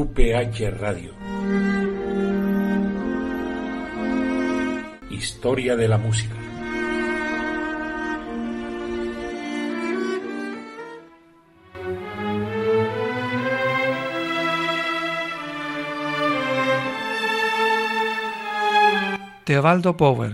UPH Radio. Historia de la música. Teobaldo Power.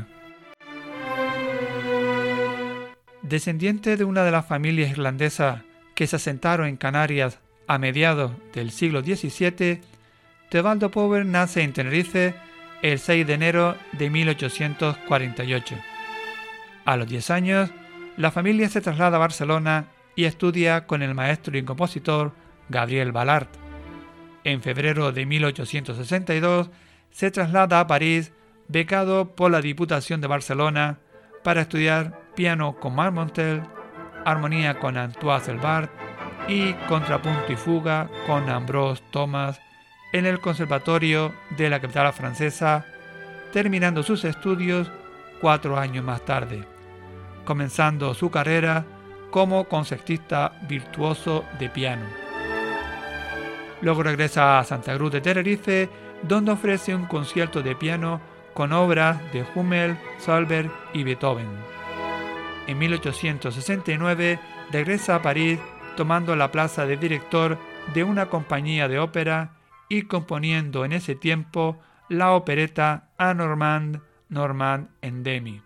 Descendiente de una de las familias irlandesas que se asentaron en Canarias a mediados del siglo XVII, Teobaldo Power nace en Tenerife el 6 de enero de 1848. A los 10 años, la familia se traslada a Barcelona y estudia con el maestro y compositor Gabriel Balart. En febrero de 1862 se traslada a París, becado por la Diputación de Barcelona, para estudiar piano con Marmontel, armonía con Antoine Selbart y contrapunto y fuga con Ambroise Thomas en el Conservatorio de la capital francesa, terminando sus estudios 4 años más tarde, comenzando su carrera como concertista virtuoso de piano. Luego regresa a Santa Cruz de Tenerife, donde ofrece un concierto de piano con obras de Hummel, Salzberg y Beethoven. En 1869 regresa a París, tomando la plaza de director de una compañía de ópera y componiendo en ese tiempo la opereta A Normand, Normand en Demi.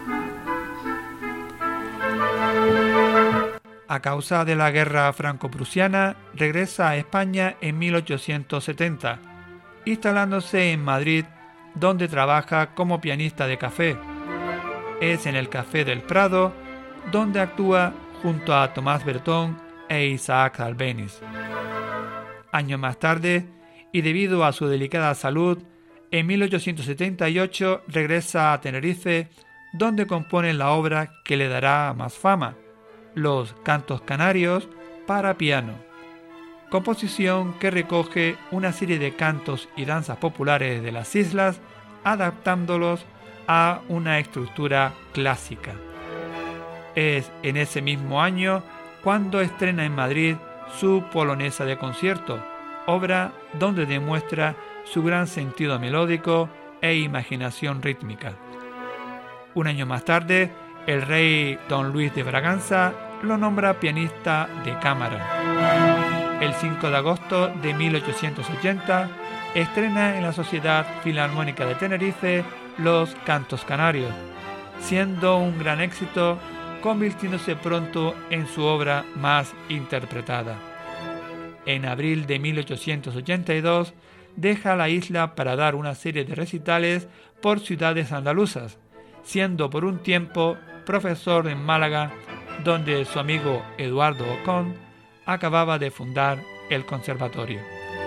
A causa de la guerra franco-prusiana, regresa a España en 1870, instalándose en Madrid, donde trabaja como pianista de café. Es en el Café del Prado donde actúa junto a Tomás Bertón e Isaac Albéniz. Años más tarde, y debido a su delicada salud, en 1878 regresa a Tenerife, donde compone la obra que le dará más fama, Los Cantos Canarios para piano, composición que recoge una serie de cantos y danzas populares de las islas, adaptándolos a una estructura clásica. Es en ese mismo año cuando estrena en Madrid su Polonesa de concierto, obra donde demuestra su gran sentido melódico e imaginación rítmica. Un año más tarde, el rey Don Luis de Braganza lo nombra pianista de cámara. El 5 de agosto de 1880 estrena en la Sociedad Filarmónica de Tenerife Los Cantos Canarios, siendo un gran éxito, convirtiéndose pronto en su obra más interpretada. En abril de 1882 deja la isla para dar una serie de recitales por ciudades andaluzas, siendo por un tiempo profesor en Málaga, donde su amigo Eduardo Ocón acababa de fundar el conservatorio.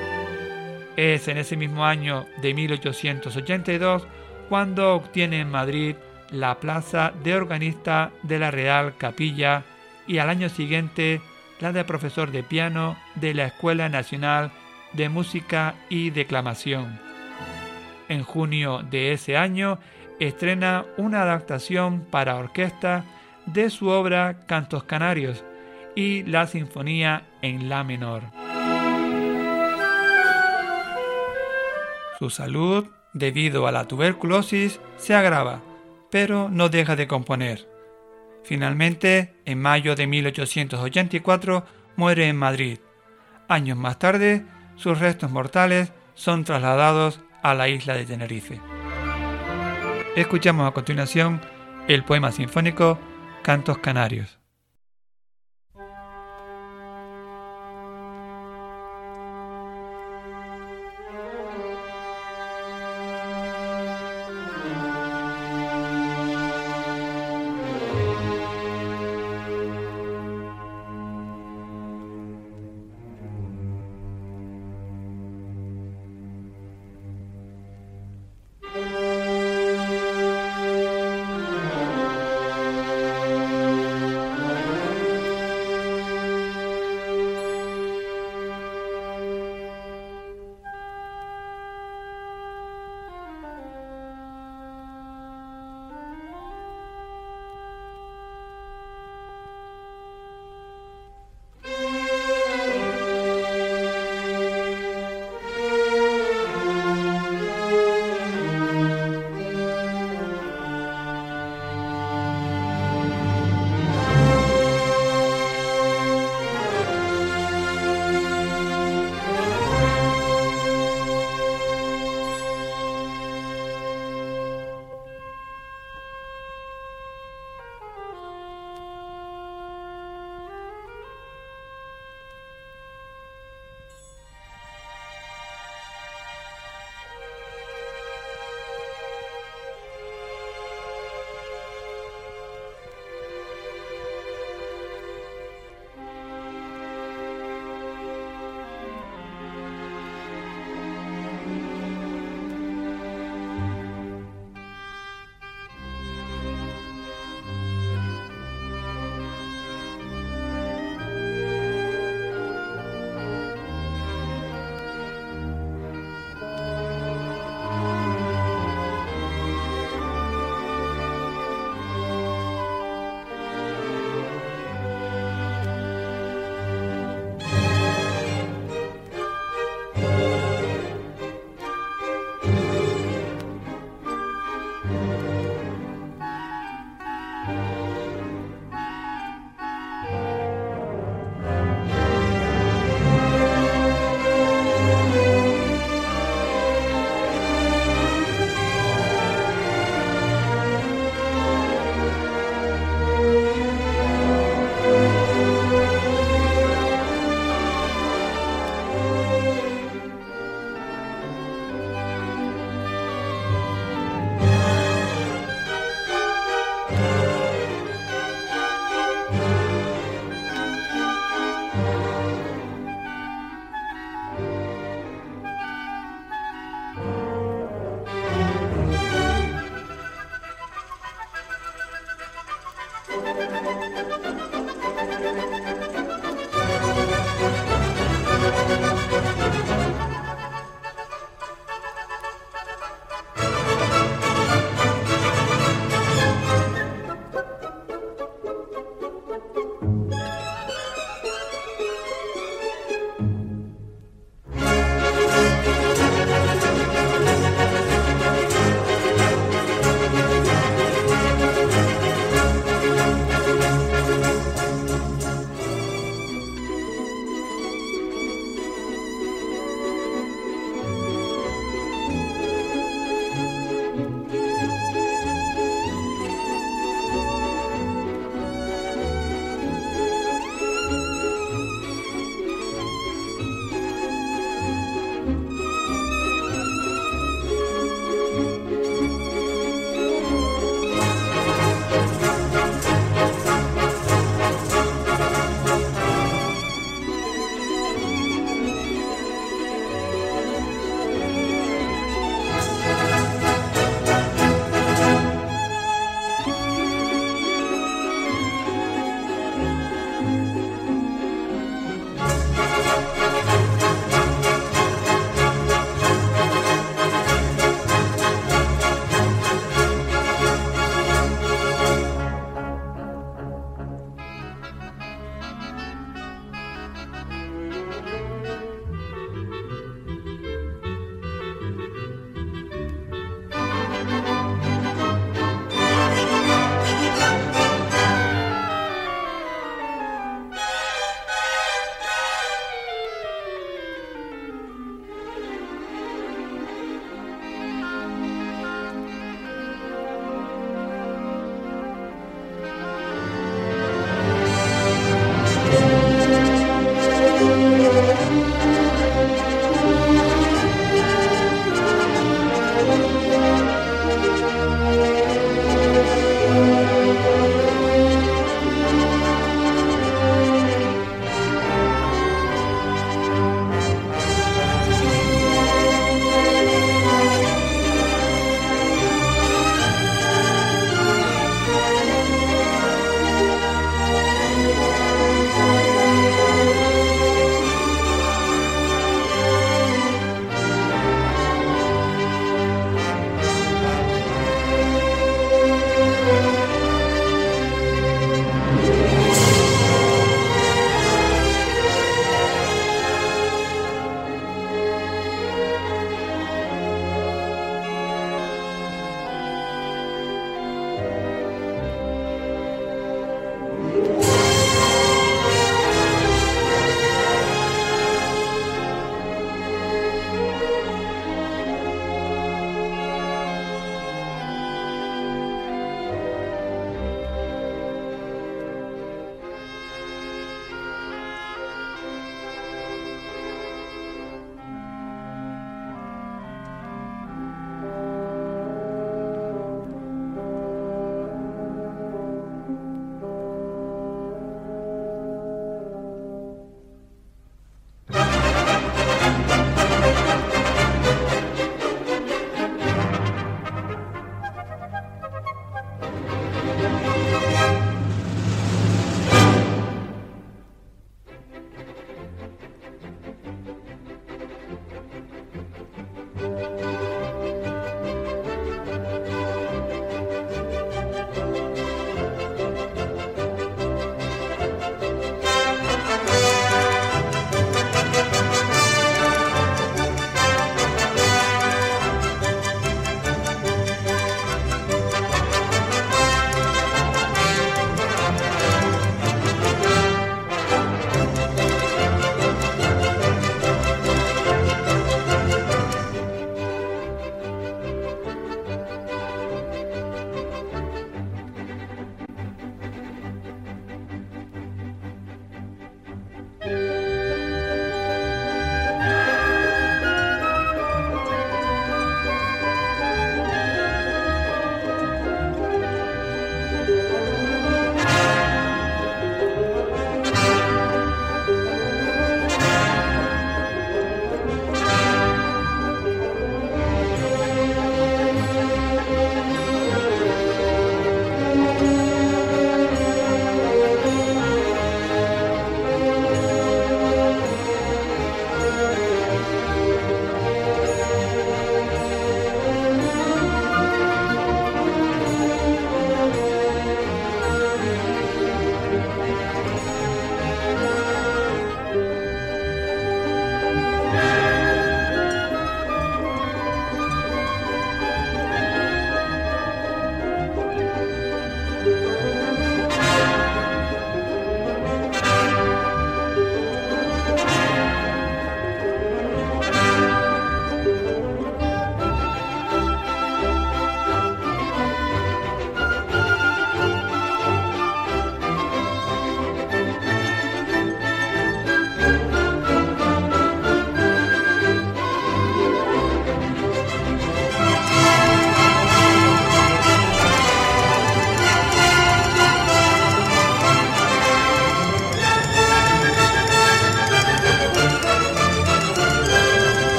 Es en ese mismo año de 1882 cuando obtiene en Madrid la plaza de organista de la Real Capilla y al año siguiente la de profesor de piano de la Escuela Nacional de Música y Declamación. En junio de ese año estrena una adaptación para orquesta de su obra Cantos Canarios y la Sinfonía en La menor. Su salud, debido a la tuberculosis, se agrava, pero no deja de componer. Finalmente, en mayo de 1884, muere en Madrid. Años más tarde, sus restos mortales son trasladados a la isla de Tenerife. Escuchamos a continuación el poema sinfónico Cantos Canarios.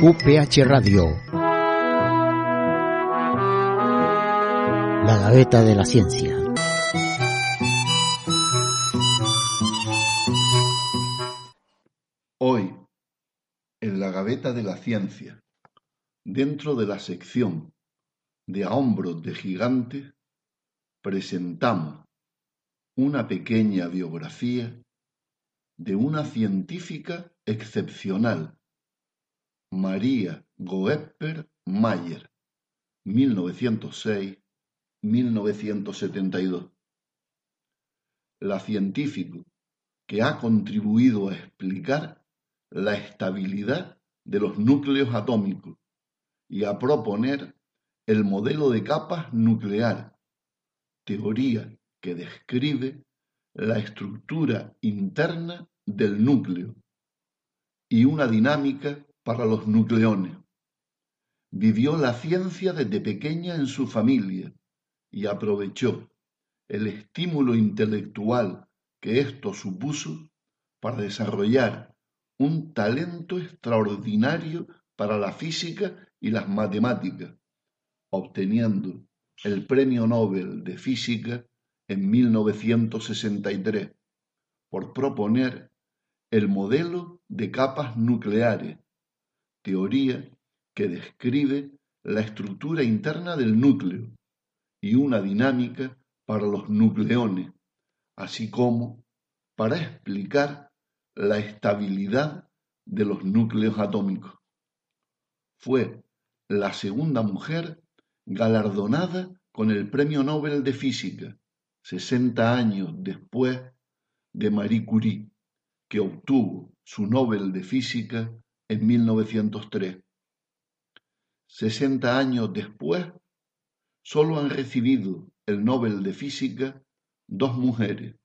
UPH Radio. La Gaveta de la Ciencia. Hoy, en la Gaveta de la Ciencia, dentro de la sección de A Hombros de Gigante, presentamos una pequeña biografía de una científica excepcional, María Goeppert Mayer, 1906-1972. La científica que ha contribuido a explicar la estabilidad de los núcleos atómicos y a proponer el modelo de capas nuclear, teoría que describe la estructura interna del núcleo y una dinámica para los nucleones. Vivió la ciencia desde pequeña en su familia y aprovechó el estímulo intelectual que esto supuso para desarrollar un talento extraordinario para la física y las matemáticas, obteniendo el Premio Nobel de Física en 1963 por proponer el modelo de capas nucleares, teoría que describe la estructura interna del núcleo y una dinámica para los nucleones, así como para explicar la estabilidad de los núcleos atómicos. Fue la segunda mujer galardonada con el Premio Nobel de Física, 60 años después de Marie Curie, que obtuvo su Nobel de Física en 1903. 60 años después, solo han recibido el Nobel de Física dos mujeres.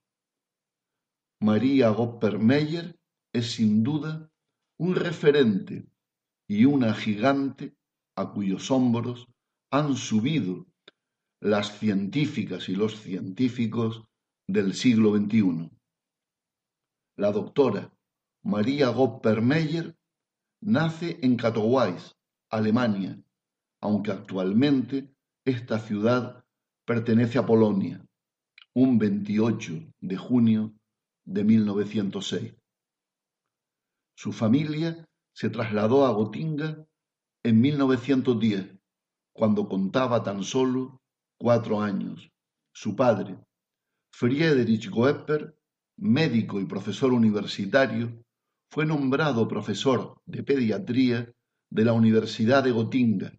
María Goeppert Mayer es sin duda un referente y una gigante a cuyos hombros han subido las científicas y los científicos del siglo XXI. La doctora María Goeppert Mayer nace en Katowice, Alemania, aunque actualmente esta ciudad pertenece a Polonia, un 28 de junio de 1906. Su familia se trasladó a Gotinga en 1910, cuando contaba tan solo 4 años. Su padre, Friedrich Goeppert, médico y profesor universitario, fue nombrado profesor de pediatría de la Universidad de Gotinga.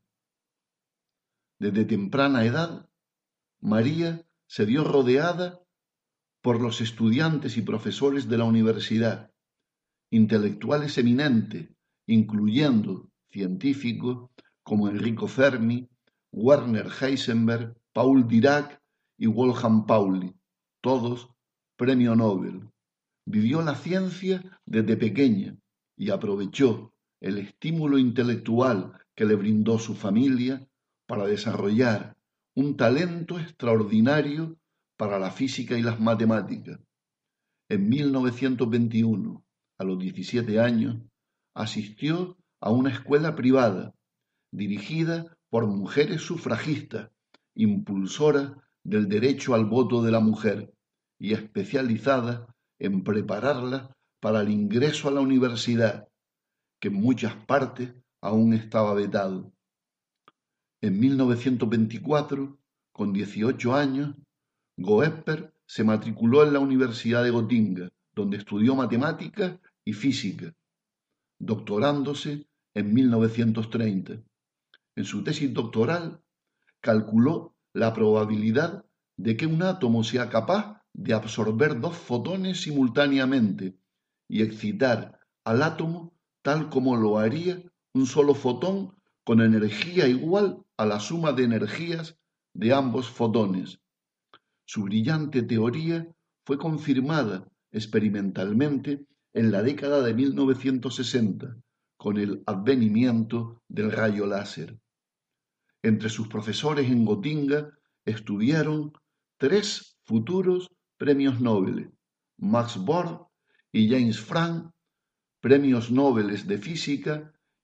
Desde temprana edad, María se vio rodeada por los estudiantes y profesores de la universidad, intelectuales eminentes, incluyendo científicos como Enrico Fermi, Werner Heisenberg, Paul Dirac y Wolfgang Pauli, todos Premio Nobel. Vivió la ciencia desde pequeña y aprovechó el estímulo intelectual que le brindó su familia para desarrollar un talento extraordinario para la física y las matemáticas. En 1921, a los 17 años, asistió a una escuela privada dirigida por mujeres sufragistas, impulsoras del derecho al voto de la mujer y especializadas en prepararlas para el ingreso a la universidad, que en muchas partes aún estaba vetado. En 1924, con 18 años, Goeppert se matriculó en la Universidad de Gotinga, donde estudió matemáticas y física, doctorándose en 1930. En su tesis doctoral, calculó la probabilidad de que un átomo sea capaz de absorber 2 fotones simultáneamente y excitar al átomo tal como lo haría un solo fotón con energía igual a la suma de energías de ambos fotones. Su brillante teoría fue confirmada experimentalmente en la década de 1960 con el advenimiento del rayo láser. Entre sus profesores en Gotinga estuvieron 3 futuros premios Nobel, Max Born y James Franck, premios Nobel de Física,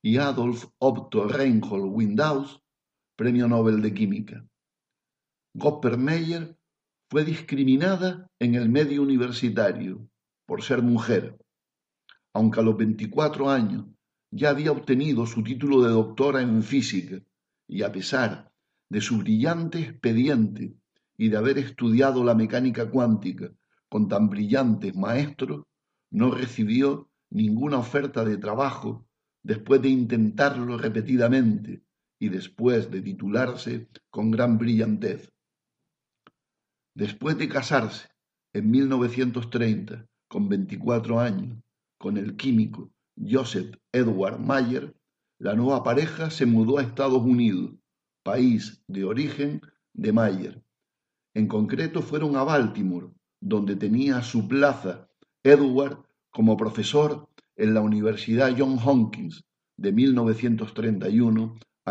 y Adolf Otto Reinhold Windaus, Premio Nobel de Química. Gopper-Meyer fue discriminada en el medio universitario por ser mujer, aunque a los 24 años ya había obtenido su título de doctora en física y a pesar de su brillante expediente y de haber estudiado la mecánica cuántica con tan brillantes maestros, no recibió ninguna oferta de trabajo después de intentarlo repetidamente y después de titularse con gran brillantez. Después de casarse en 1930, con 24 años, con el químico Joseph Edward Mayer, la nueva pareja se mudó a Estados Unidos, país de origen de Mayer. En concreto fueron a Baltimore, donde tenía su plaza Edward como profesor en la Universidad Johns Hopkins de 1931 a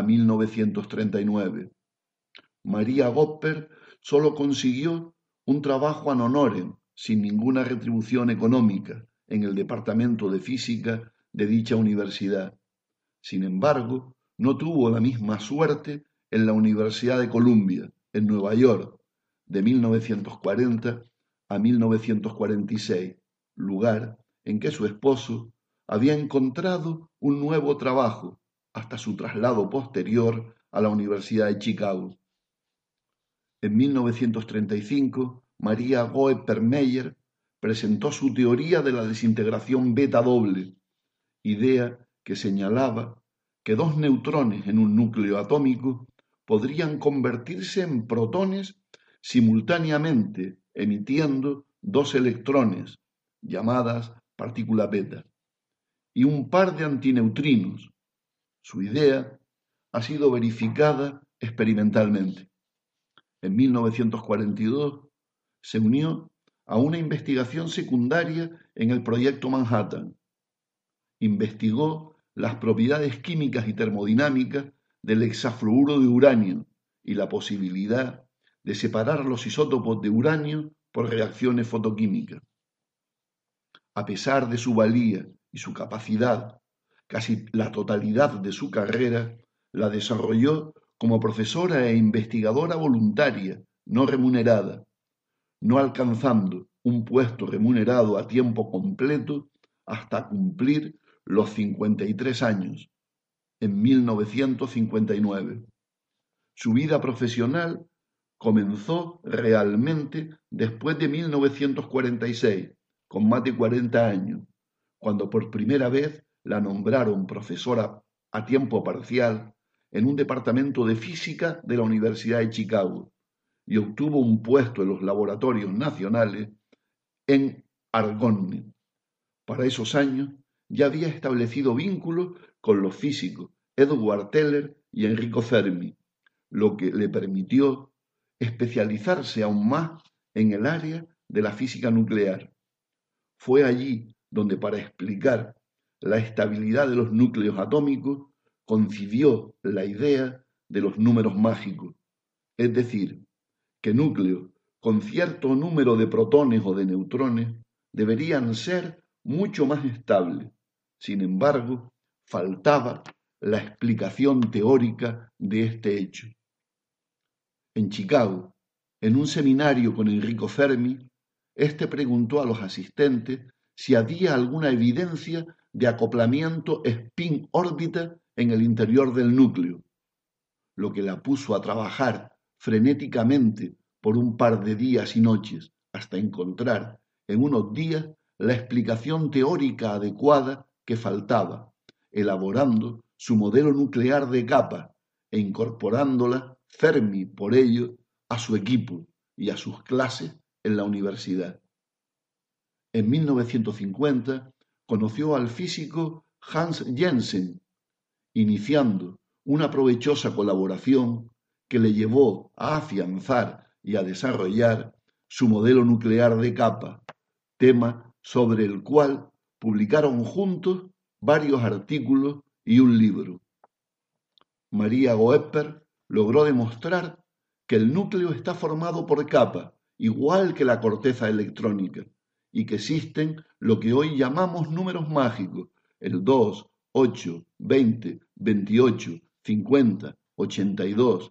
1939. María Gopper solo consiguió un trabajo ad honorem, sin ninguna retribución económica, en el departamento de física de dicha universidad. Sin embargo, no tuvo la misma suerte en la Universidad de Columbia, en Nueva York, de 1940 a 1946, lugar en que su esposo había encontrado un nuevo trabajo hasta su traslado posterior a la Universidad de Chicago. En 1935, María Gopper-Meyer presentó su teoría de la desintegración beta doble, idea que señalaba que dos neutrones en un núcleo atómico podrían convertirse en protones simultáneamente, emitiendo dos electrones, llamadas partículas beta, y un par de antineutrinos. Su idea ha sido verificada experimentalmente. En 1942 se unió a una investigación secundaria en el Proyecto Manhattan. Investigó las propiedades químicas y termodinámicas del hexafluoruro de uranio y la posibilidad de separar los isótopos de uranio por reacciones fotoquímicas. A pesar de su valía y su capacidad, casi la totalidad de su carrera la desarrolló como profesora e investigadora voluntaria, no remunerada, no alcanzando un puesto remunerado a tiempo completo hasta cumplir los 53 años, en 1959. Su vida profesional comenzó realmente después de 1946, con más de 40 años, cuando por primera vez la nombraron profesora a tiempo parcial en un departamento de física de la Universidad de Chicago y obtuvo un puesto en los laboratorios nacionales en Argonne. Para esos años ya había establecido vínculos con los físicos Edward Teller y Enrico Fermi, lo que le permitió especializarse aún más en el área de la física nuclear. Fue allí donde, para explicar la estabilidad de los núcleos atómicos, concibió la idea de los números mágicos, es decir, que núcleos con cierto número de protones o de neutrones deberían ser mucho más estables. Sin embargo, faltaba la explicación teórica de este hecho. En Chicago, en un seminario con Enrico Fermi, este preguntó a los asistentes si había alguna evidencia de acoplamiento spin-órbita en el interior del núcleo, lo que la puso a trabajar frenéticamente por un par de días y noches hasta encontrar en unos días la explicación teórica adecuada que faltaba, elaborando su modelo nuclear de capa e incorporándola Fermi por ello a su equipo y a sus clases en la universidad. En 1950 conoció al físico Hans Jensen, iniciando una provechosa colaboración que le llevó a afianzar y a desarrollar su modelo nuclear de capa, tema sobre el cual publicaron juntos varios artículos y un libro. María Gopper logró demostrar que el núcleo está formado por capas, igual que la corteza electrónica, y que existen lo que hoy llamamos números mágicos, el 2 8, 20, 28, 50, 82,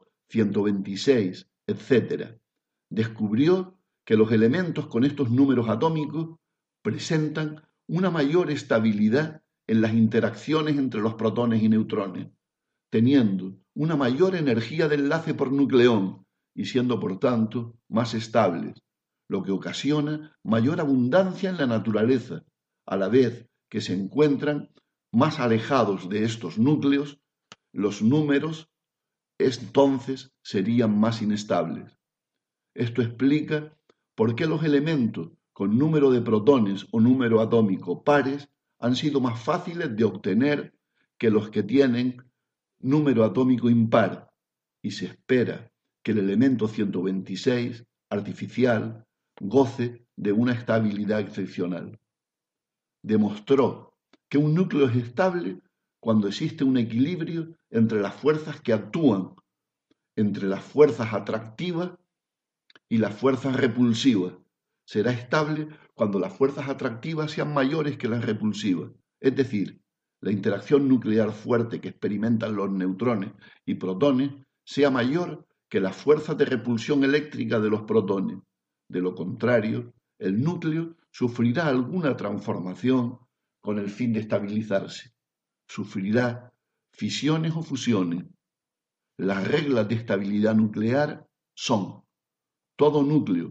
126, etc., descubrió que los elementos con estos números atómicos presentan una mayor estabilidad en las interacciones entre los protones y neutrones, teniendo una mayor energía de enlace por nucleón y siendo por tanto más estables, lo que ocasiona mayor abundancia en la naturaleza, a la vez que se encuentran más alejados de estos núcleos, los números entonces serían más inestables. Esto explica por qué los elementos con número de protones o número atómico pares han sido más fáciles de obtener que los que tienen número atómico impar, y se espera que el elemento 126, artificial, goce de una estabilidad excepcional. Demostró que un núcleo es estable cuando existe un equilibrio entre las fuerzas que actúan, entre las fuerzas atractivas y las fuerzas repulsivas. Será estable cuando las fuerzas atractivas sean mayores que las repulsivas, es decir, la interacción nuclear fuerte que experimentan los neutrones y protones sea mayor que las fuerzas de repulsión eléctrica de los protones. De lo contrario, el núcleo sufrirá alguna transformación con el fin de estabilizarse. Sufrirá fisiones o fusiones. Las reglas de estabilidad nuclear son: todo núcleo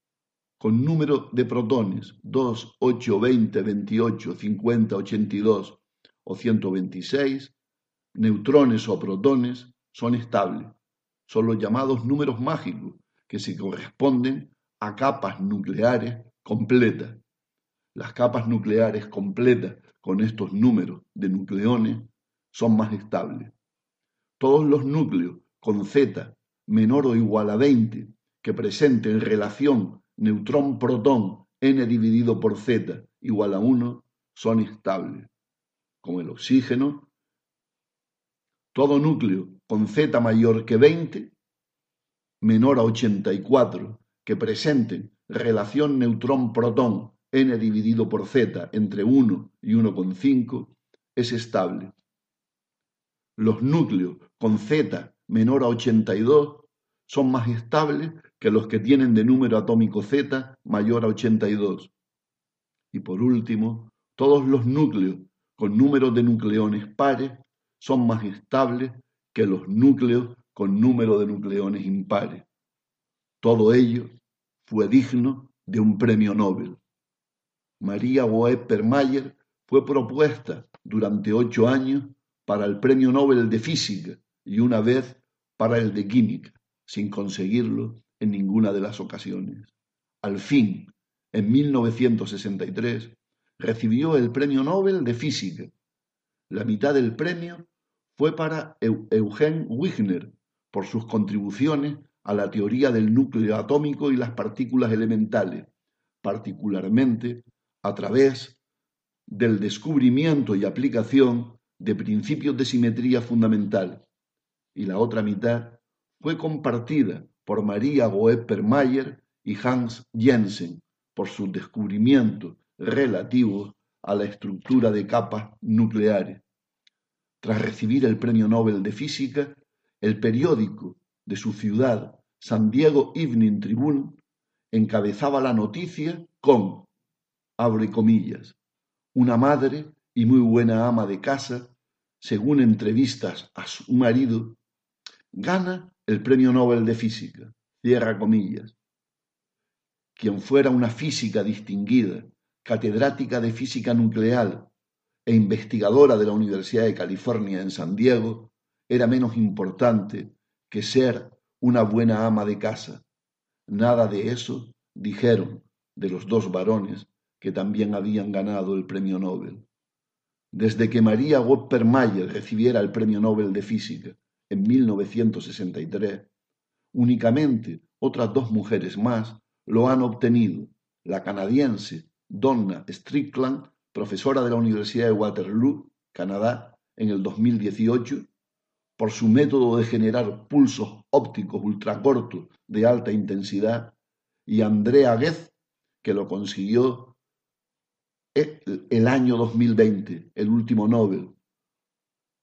con número de protones 2, 8, 20, 28, 50, 82 o 126, neutrones o protones, son estables. Son los llamados números mágicos, que se corresponden a capas nucleares completas. Las capas nucleares completas con estos números de nucleones son más estables. Todos los núcleos con Z menor o igual a 20 que presenten relación neutrón-protón n dividido por Z igual a 1 son estables, como el oxígeno. Todo núcleo con Z mayor que 20, menor a 84, que presenten relación neutrón-protón n dividido por Z entre 1 y 1,5 es estable. Los núcleos con Z menor a 82 son más estables que los que tienen de número atómico Z mayor a 82. Y por último, todos los núcleos con número de nucleones pares son más estables que los núcleos con número de nucleones impares. Todo ello fue digno de un premio Nobel. María Boep-Permayer fue propuesta durante 8 años para el Premio Nobel de Física y una vez para el de Química, sin conseguirlo en ninguna de las ocasiones. Al fin, en 1963, recibió el Premio Nobel de Física. La mitad del premio fue para Eugen Wigner por sus contribuciones a la teoría del núcleo atómico y las partículas elementales, particularmente a través del descubrimiento y aplicación de principios de simetría fundamental, y la otra mitad fue compartida por María Boep-Permayer y Hans Jensen por sus descubrimientos relativos a la estructura de capas nucleares. Tras recibir el Premio Nobel de Física, el periódico de su ciudad, San Diego Evening Tribune, encabezaba la noticia con, abre comillas, una madre y muy buena ama de casa, según entrevistas a su marido, gana el Premio Nobel de Física, cierra comillas. Quien fuera una física distinguida, catedrática de física nuclear e investigadora de la Universidad de California en San Diego, era menos importante que ser una buena ama de casa. Nada de eso dijeron de los dos varones que también habían ganado el Premio Nobel. Desde que María Boep-Permayer recibiera el Premio Nobel de Física en 1963, únicamente otras 2 mujeres más lo han obtenido: la canadiense Donna Strickland, profesora de la Universidad de Waterloo, Canadá, en el 2018, por su método de generar pulsos ópticos ultracortos de alta intensidad, y Andrea Ghez, que lo consiguió el año 2020, el último Nobel,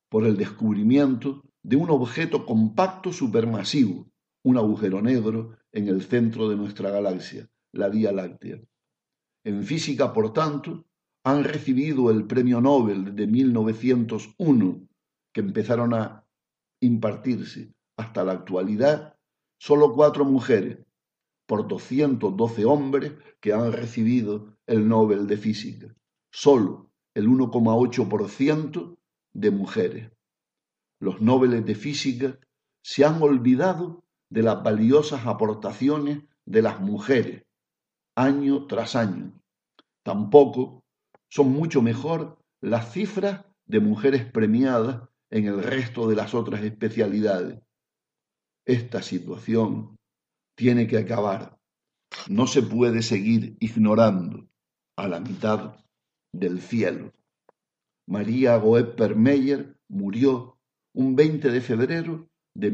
por el descubrimiento de un objeto compacto supermasivo, un agujero negro en el centro de nuestra galaxia, la Vía Láctea. En física, por tanto, han recibido el Premio Nobel de 1901, que empezaron a impartirse hasta la actualidad, solo 4 mujeres, por 212 hombres que han recibido el Nobel de Física. Solo el 1,8% de mujeres. Los Nobeles de Física se han olvidado de las valiosas aportaciones de las mujeres, año tras año. Tampoco son mucho mejor las cifras de mujeres premiadas en el resto de las otras especialidades. Esta situación tiene que acabar. No se puede seguir ignorando a la mitad del cielo. María Goeppert-Meyer murió un 20 de febrero de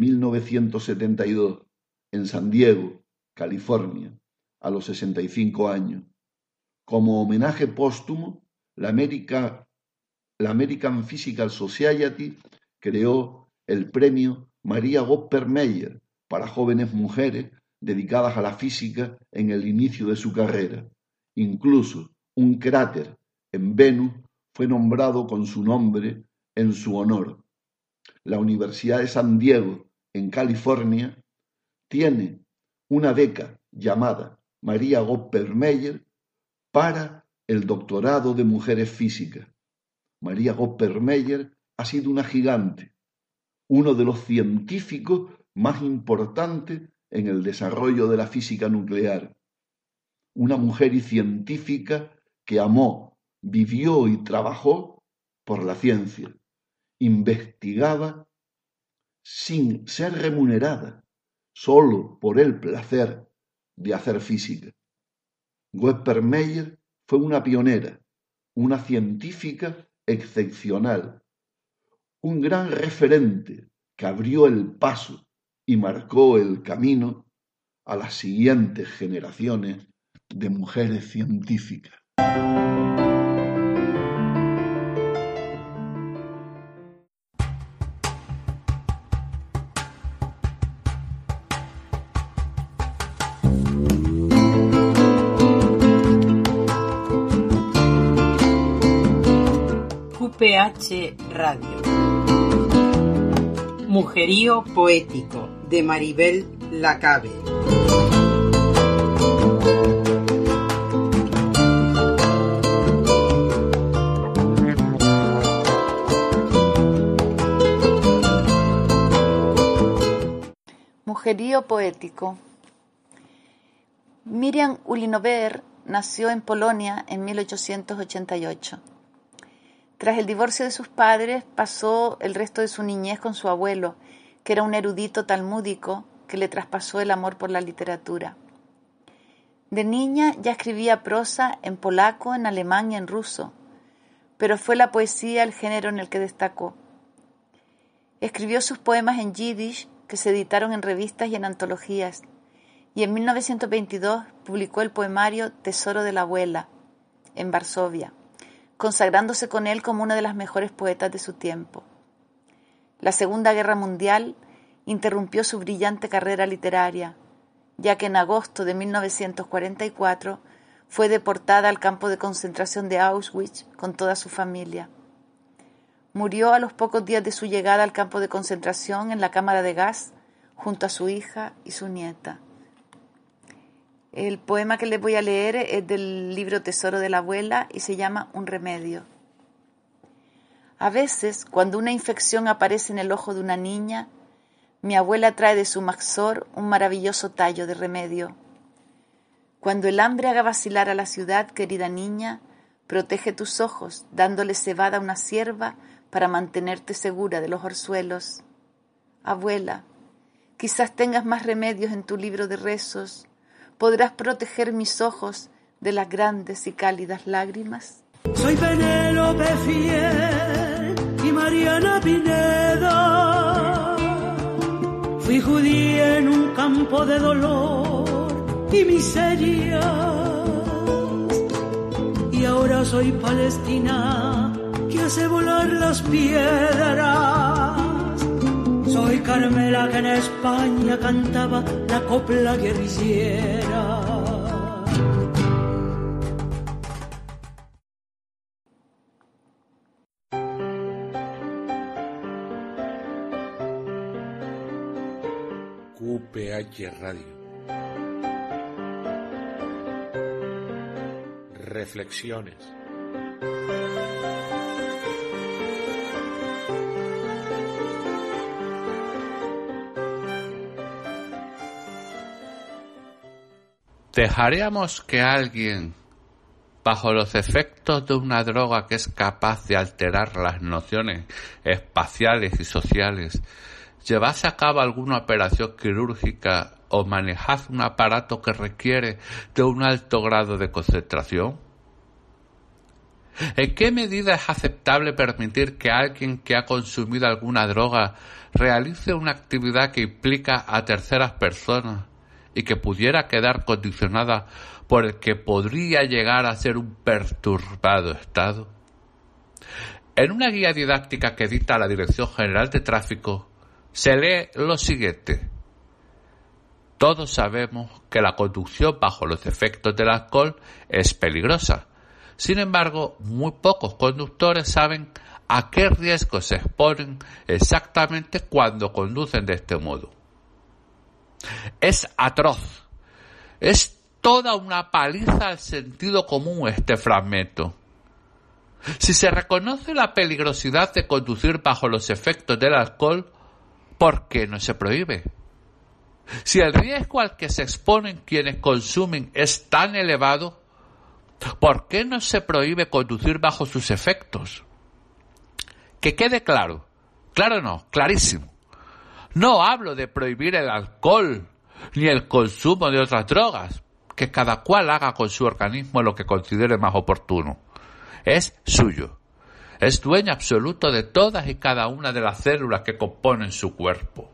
1972 en San Diego, California, a los 65 años. Como homenaje póstumo, la American Physical Society creó el premio María Goeppert-Meyer para jóvenes mujeres dedicadas a la física en el inicio de su carrera. Incluso un cráter en Venus fue nombrado con su nombre en su honor. La Universidad de San Diego, en California, tiene una beca llamada María Goeppert-Meyer para el doctorado de mujeres físicas. María Goeppert-Meyer ha sido una gigante, uno de los científicos más importantes en el desarrollo de la física nuclear. Una mujer y científica que amó, vivió y trabajó por la ciencia. Investigaba sin ser remunerada, solo por el placer de hacer física. Goeppert-Meyer fue una pionera, una científica excepcional, un gran referente que abrió el paso y marcó el camino a las siguientes generaciones de mujeres científicas. QPH Radio. Mujerío poético de Maribel Lacabe. Mujerío poético. Miriam Ulinover nació en Polonia en 1888. Tras el divorcio de sus padres, pasó el resto de su niñez con su abuelo, que era un erudito talmúdico que le traspasó el amor por la literatura. De niña ya escribía prosa en polaco, en alemán y en ruso, pero fue la poesía el género en el que destacó. Escribió sus poemas en yiddish, que se editaron en revistas y en antologías, y en 1922 publicó el poemario Tesoro de la abuela, en Varsovia, consagrándose con él como una de las mejores poetas de su tiempo. La Segunda Guerra Mundial interrumpió su brillante carrera literaria, ya que en agosto de 1944 fue deportada al campo de concentración de Auschwitz con toda su familia. Murió a los pocos días de su llegada al campo de concentración en la cámara de gas junto a su hija y su nieta. El poema que les voy a leer es del libro Tesoro de la abuela y se llama Un remedio. A veces, cuando una infección aparece en el ojo de una niña, mi abuela trae de su maxor un maravilloso tallo de remedio. Cuando el hambre haga vacilar a la ciudad, querida niña, protege tus ojos, dándole cebada a una cierva para mantenerte segura de los orzuelos. Abuela, quizás tengas más remedios en tu libro de rezos. ¿Podrás proteger mis ojos de las grandes y cálidas lágrimas? Soy Penélope Fiel y Mariana Pineda. Fui judía en un campo de dolor y miseria. Y ahora soy palestina que hace volar las piedras. Soy Carmela que en España cantaba la copla guerrillera. QPH Radio. Reflexiones. ¿Dejaríamos que alguien, bajo los efectos de una droga que es capaz de alterar las nociones espaciales y sociales, llevase a cabo alguna operación quirúrgica o manejase un aparato que requiere de un alto grado de concentración? ¿En qué medida es aceptable permitir que alguien que ha consumido alguna droga realice una actividad que implica a terceras personas y que pudiera quedar condicionada por el que podría llegar a ser un perturbado estado? En una guía didáctica que dicta la Dirección General de Tráfico, se lee lo siguiente: todos sabemos que la conducción bajo los efectos del alcohol es peligrosa. Sin embargo, muy pocos conductores saben a qué riesgos se exponen exactamente cuando conducen de este modo. Es atroz. Es toda una paliza al sentido común este fragmento. Si se reconoce la peligrosidad de conducir bajo los efectos del alcohol, ¿por qué no se prohíbe? Si el riesgo al que se exponen quienes consumen es tan elevado, ¿por qué no se prohíbe conducir bajo sus efectos? Que quede claro. Claro no, clarísimo. No hablo de prohibir el alcohol ni el consumo de otras drogas, que cada cual haga con su organismo lo que considere más oportuno. Es suyo. Es dueño absoluto de todas y cada una de las células que componen su cuerpo.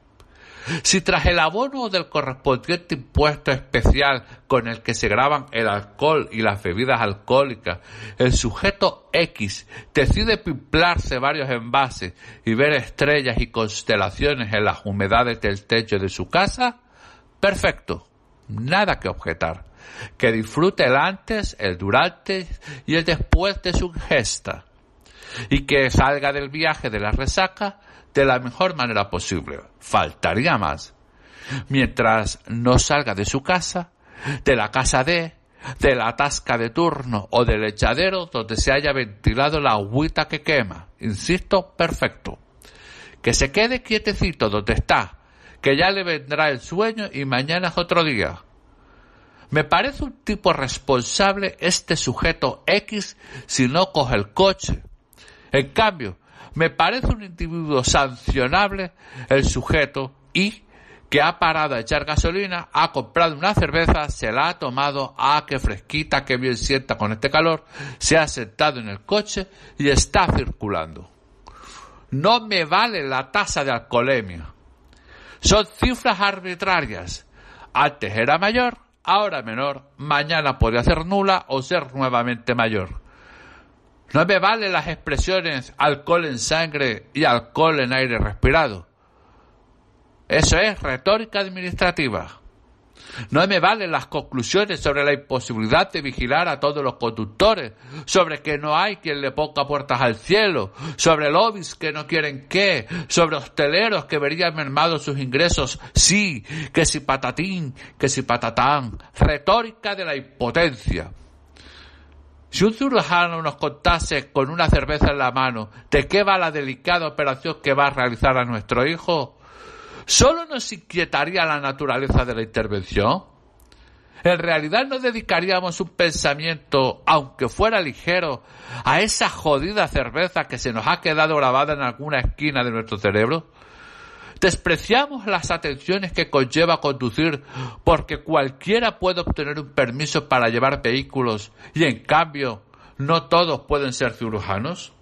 Si tras el abono del correspondiente impuesto especial con el que se gravan el alcohol y las bebidas alcohólicas, el sujeto X decide pimplarse varios envases y ver estrellas y constelaciones en las humedades del techo de su casa, perfecto, nada que objetar. Que disfrute el antes, el durante y el después de su ingesta, y que salga del viaje de la resaca de la mejor manera posible. Faltaría más. Mientras no salga de su casa, de la casa de la tasca de turno o del echadero donde se haya ventilado la agüita que quema. Insisto, perfecto. Que se quede quietecito donde está, que ya le vendrá el sueño y mañana es otro día. Me parece un tipo responsable este sujeto X si no coge el coche. En cambio, me parece un individuo sancionable el sujeto Y, que ha parado a echar gasolina, ha comprado una cerveza, se la ha tomado, qué fresquita, qué bien sienta con este calor, se ha sentado en el coche y está circulando. No me vale la tasa de alcoholemia. Son cifras arbitrarias. Antes era mayor, ahora menor, mañana puede ser nula o ser nuevamente mayor. No me valen las expresiones alcohol en sangre y alcohol en aire respirado. Eso es retórica administrativa. No me valen las conclusiones sobre la imposibilidad de vigilar a todos los conductores, sobre que no hay quien le ponga puertas al cielo, sobre lobbies que no quieren qué, sobre hosteleros que verían mermados sus ingresos, sí, que si patatín, que si patatán. Retórica de la impotencia. Si un cirujano nos contase con una cerveza en la mano de qué va la delicada operación que va a realizar a nuestro hijo, ¿solo nos inquietaría la naturaleza de la intervención? ¿En realidad no dedicaríamos un pensamiento, aunque fuera ligero, a esa jodida cerveza que se nos ha quedado grabada en alguna esquina de nuestro cerebro? ¿Despreciamos las atenciones que conlleva conducir porque cualquiera puede obtener un permiso para llevar vehículos y en cambio no todos pueden ser cirujanos?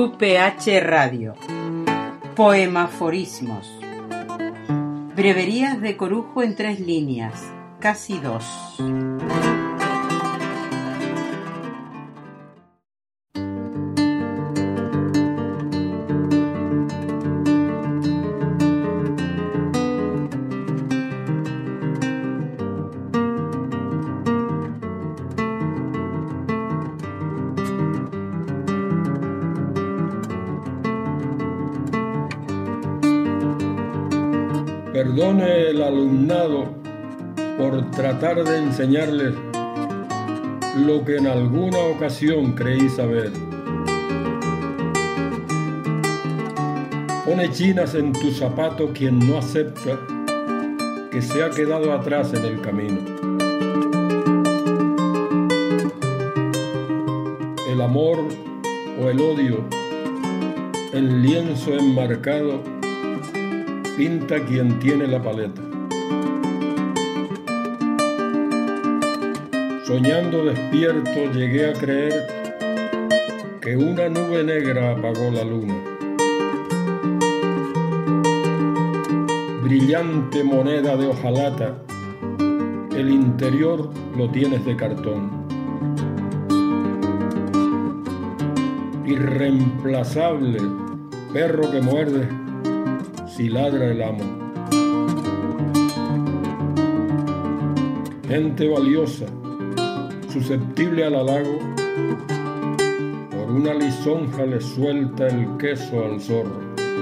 QPH Radio. Poemaforismos. Breverías de Corujo en 3 líneas, casi 2. Perdone el alumnado por tratar de enseñarles lo que en alguna ocasión creí saber. Pone chinas en tu zapato quien no acepta que se ha quedado atrás en el camino. El amor o el odio en lienzo enmarcado pinta quien tiene la paleta. Soñando despierto llegué a creer que una nube negra apagó la luna. Brillante moneda de hojalata, el interior lo tienes de cartón. Irreemplazable perro que muerde si ladra el amo. Gente valiosa, susceptible al halago, por una lisonja le suelta el queso al zorro.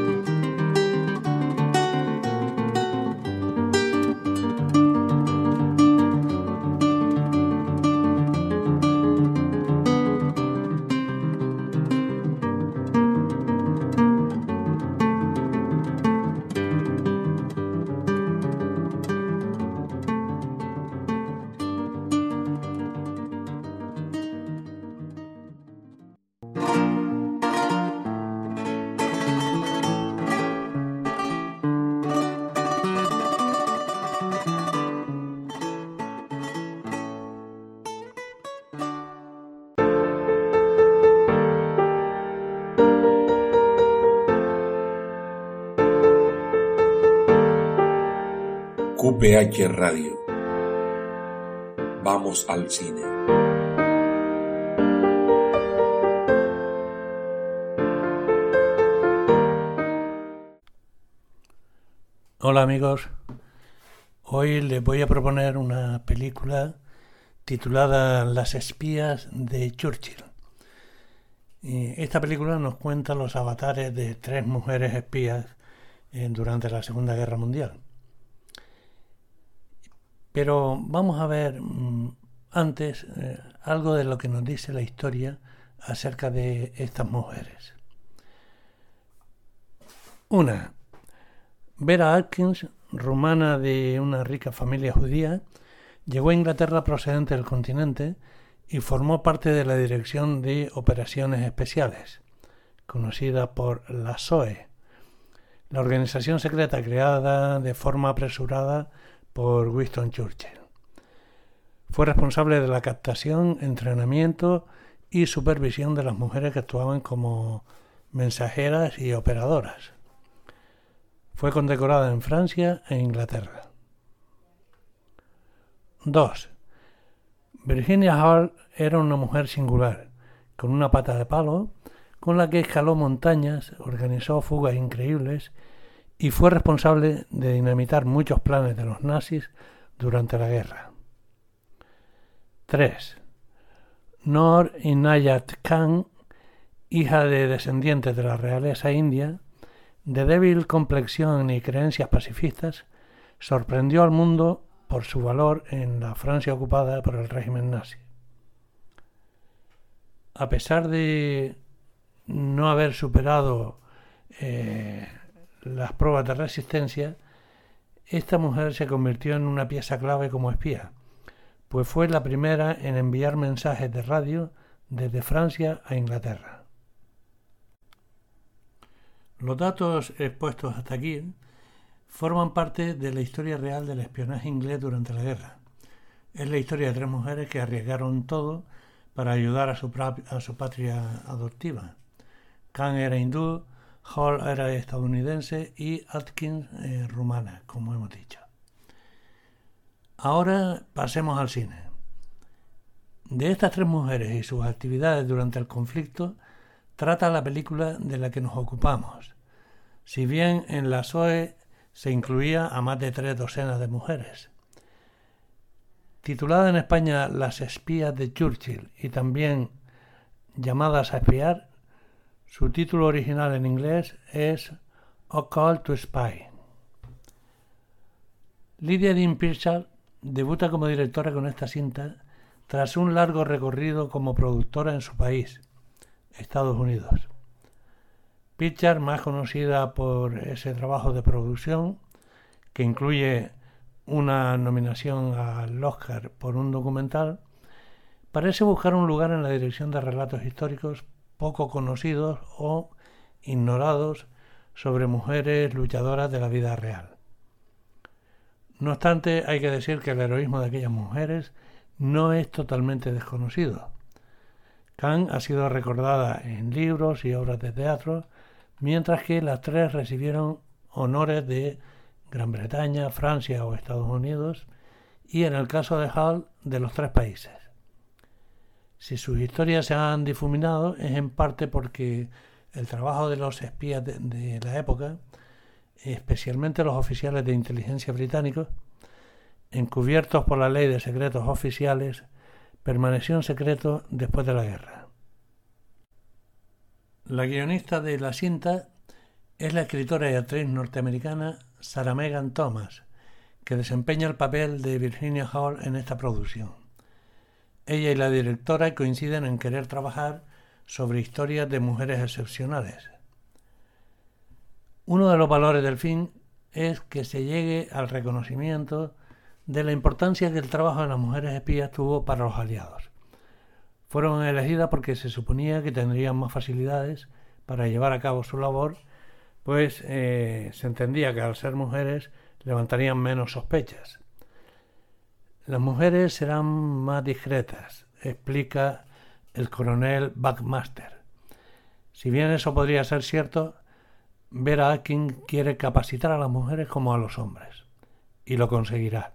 QPH Radio. Vamos al cine. Hola amigos, hoy les voy a proponer una película titulada Las espías de Churchill. Esta película nos cuenta los avatares de 3 mujeres espías durante la Segunda Guerra Mundial. Pero vamos a ver antes algo de lo que nos dice la historia acerca de estas mujeres. 1. Vera Atkins, rumana de una rica familia judía, llegó a Inglaterra procedente del continente y formó parte de la Dirección de Operaciones Especiales, conocida por la SOE, la organización secreta creada de forma apresurada por Winston Churchill. Fue responsable de la captación, entrenamiento y supervisión de las mujeres que actuaban como mensajeras y operadoras. Fue condecorada en Francia e Inglaterra. 2. Virginia Hall era una mujer singular, con una pata de palo, con la que escaló montañas, organizó fugas increíbles y fue responsable de dinamitar muchos planes de los nazis durante la guerra. 3. Noor Inayat Khan, hija de descendientes de la realeza india, de débil complexión y creencias pacifistas, sorprendió al mundo por su valor en la Francia ocupada por el régimen nazi. A pesar de no haber superado las pruebas de resistencia, esta mujer se convirtió en una pieza clave como espía, pues fue la primera en enviar mensajes de radio desde Francia a Inglaterra. Los datos expuestos hasta aquí forman parte de la historia real del espionaje inglés durante la guerra. Es la historia de 3 mujeres que arriesgaron todo para ayudar a su patria adoptiva, Khan era hindú, Hall era estadounidense y Atkins rumana, como hemos dicho. Ahora pasemos al cine. De estas tres mujeres y sus actividades durante el conflicto trata la película de la que nos ocupamos, si bien en la SOE se incluía a más de 3 docenas de mujeres. Titulada en España Las espías de Churchill y también Llamadas a espiar, su título original en inglés es A Call to Spy. Lydia Dean Pritchard debuta como directora con esta cinta tras un largo recorrido como productora en su país, Estados Unidos. Pritchard, más conocida por ese trabajo de producción, que incluye una nominación al Oscar por un documental, parece buscar un lugar en la dirección de relatos históricos poco conocidos o ignorados sobre mujeres luchadoras de la vida real. No obstante, hay que decir que el heroísmo de aquellas mujeres no es totalmente desconocido. Khan ha sido recordada en libros y obras de teatro, mientras que las tres recibieron honores de Gran Bretaña, Francia o Estados Unidos, y en el caso de Hall, de los 3 países. Si sus historias se han difuminado es en parte porque el trabajo de los espías de la época, especialmente los oficiales de inteligencia británicos, encubiertos por la ley de secretos oficiales, permaneció en secreto después de la guerra. La guionista de la cinta es la escritora y actriz norteamericana Sarah Megan Thomas, que desempeña el papel de Virginia Hall en esta producción. Ella y la directora coinciden en querer trabajar sobre historias de mujeres excepcionales. Uno de los valores del film es que se llegue al reconocimiento de la importancia que el trabajo de las mujeres espías tuvo para los aliados. Fueron elegidas porque se suponía que tendrían más facilidades para llevar a cabo su labor, pues se entendía que al ser mujeres levantarían menos sospechas. Las mujeres serán más discretas, explica el coronel Buckmaster. Si bien eso podría ser cierto, Vera Atkins quiere capacitar a las mujeres como a los hombres, y lo conseguirá.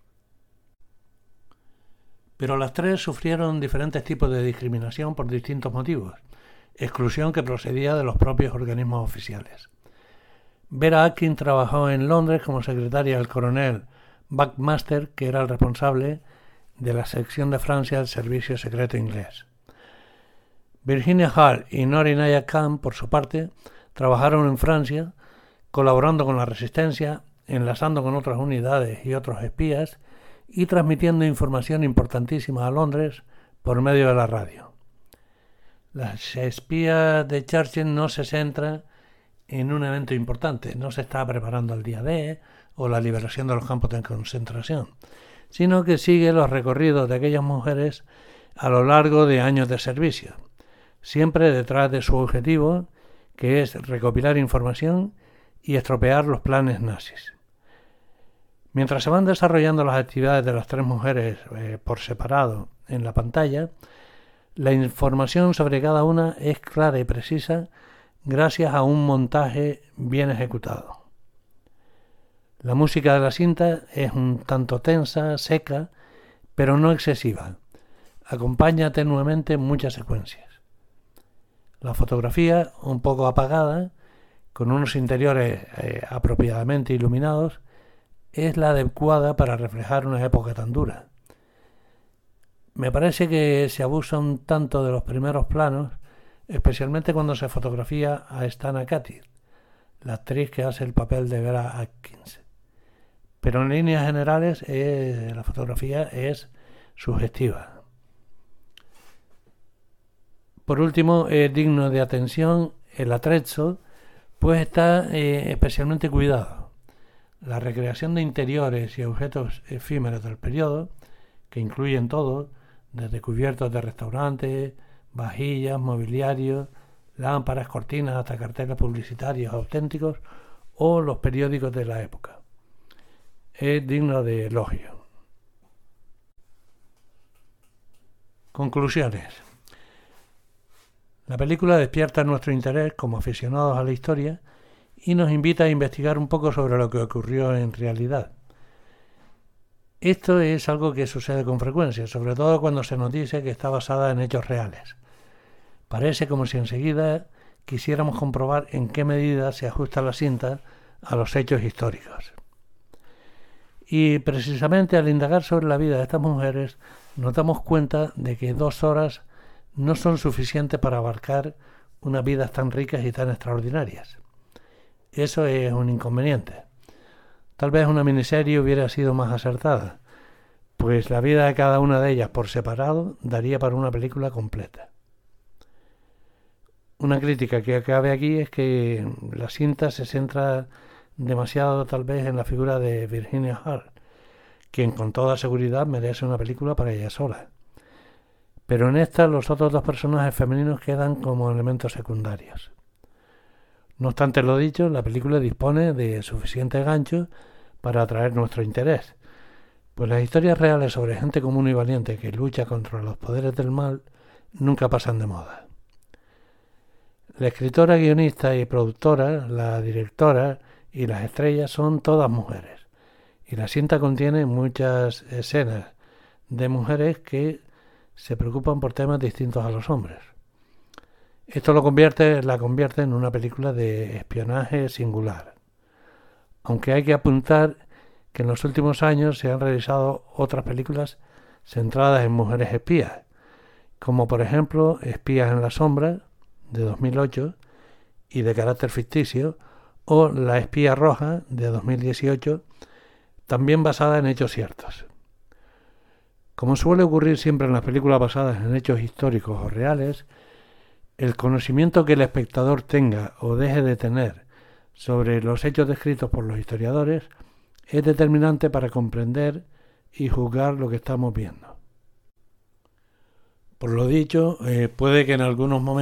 Pero las tres sufrieron diferentes tipos de discriminación por distintos motivos, exclusión que procedía de los propios organismos oficiales. Vera Atkins trabajó en Londres como secretaria del coronel Buckmaster, que era el responsable de la sección de Francia del Servicio Secreto Inglés. Virginia Hall y Nori Naya Khan, por su parte, trabajaron en Francia, colaborando con la resistencia, enlazando con otras unidades y otros espías y transmitiendo información importantísima a Londres por medio de la radio. Las espías de Churchill no se centran en un evento importante, no se está preparando el día D o la liberación de los campos de concentración, sino que sigue los recorridos de aquellas mujeres a lo largo de años de servicio, siempre detrás de su objetivo, que es recopilar información y estropear los planes nazis. Mientras se van desarrollando las actividades de las tres mujeres por separado en la pantalla, la información sobre cada una es clara y precisa gracias a un montaje bien ejecutado. La música de la cinta es un tanto tensa, seca, pero no excesiva. Acompaña tenuemente muchas secuencias. La fotografía, un poco apagada, con unos interiores apropiadamente iluminados, es la adecuada para reflejar una época tan dura. Me parece que se abusa un tanto de los primeros planos, especialmente cuando se fotografía a Stana Katic, la actriz que hace el papel de Vera Atkins. Pero en líneas generales la fotografía es sugestiva. Por último, es digno de atención el atrezzo, pues está especialmente cuidado. La recreación de interiores y objetos efímeros del periodo, que incluyen todo, desde cubiertos de restaurantes, vajillas, mobiliario, lámparas, cortinas, hasta carteles publicitarios auténticos o los periódicos de la época. Es digno de elogio. Conclusiones. La película despierta nuestro interés como aficionados a la historia y nos invita a investigar un poco sobre lo que ocurrió en realidad. Esto es algo que sucede con frecuencia, sobre todo cuando se nos dice que está basada en hechos reales. Parece como si enseguida quisiéramos comprobar en qué medida se ajusta la cinta a los hechos históricos. Y precisamente al indagar sobre la vida de estas mujeres, nos damos cuenta de que 2 horas no son suficientes para abarcar unas vidas tan ricas y tan extraordinarias. Eso es un inconveniente. Tal vez una miniserie hubiera sido más acertada, pues la vida de cada una de ellas por separado daría para una película completa. Una crítica que cabe aquí es que la cinta se centra demasiado tal vez en la figura de Virginia Hart, quien con toda seguridad merece una película para ella sola. Pero en esta los otros 2 personajes femeninos quedan como elementos secundarios. No obstante lo dicho, la película dispone de suficiente gancho para atraer nuestro interés, pues las historias reales sobre gente común y valiente que lucha contra los poderes del mal nunca pasan de moda. La escritora, guionista y productora, la directora y las estrellas son todas mujeres, y la cinta contiene muchas escenas de mujeres que se preocupan por temas distintos a los hombres. Esto la convierte en una película de espionaje singular. Aunque hay que apuntar que en los últimos años se han realizado otras películas centradas en mujeres espías, como por ejemplo Espías en la sombra, de 2008, y de carácter ficticio, o La espía roja, de 2018, también basada en hechos ciertos. Como suele ocurrir siempre en las películas basadas en hechos históricos o reales, el conocimiento que el espectador tenga o deje de tener sobre los hechos descritos por los historiadores es determinante para comprender y juzgar lo que estamos viendo. Por lo dicho, puede que en algunos momentos